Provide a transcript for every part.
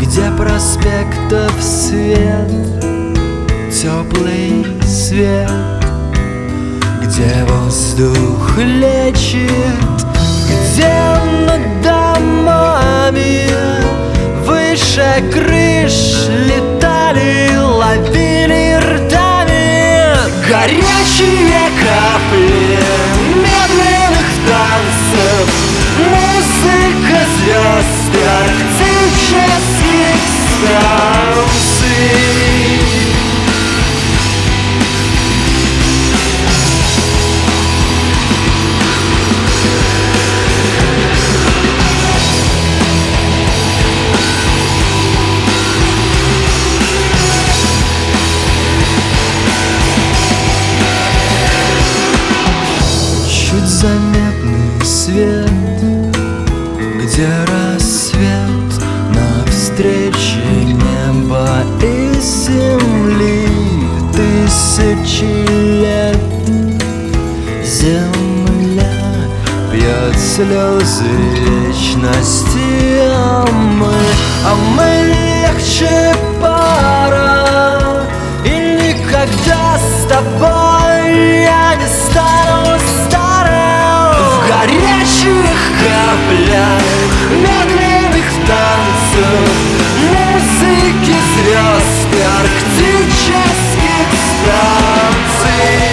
где проспектов свет, теплый свет, где воздух лечит, где над домами выше крыш летали, ловили ртами горячие капли медленных танцев, музыка звезд и арктических станций. Чуть заметный свет, где рассвет навстрече неба и земли. Тысячи лет земля пьет слезы вечности, а мы легче пара, и никогда с тобой я не стану старым. В горячих каплях медленных танцев, музыки звезд и арктических станций.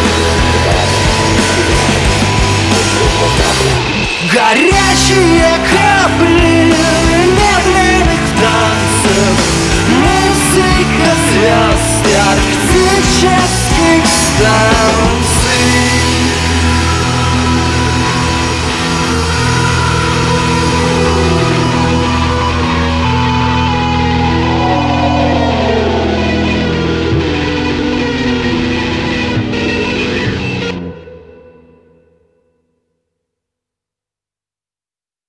Горячие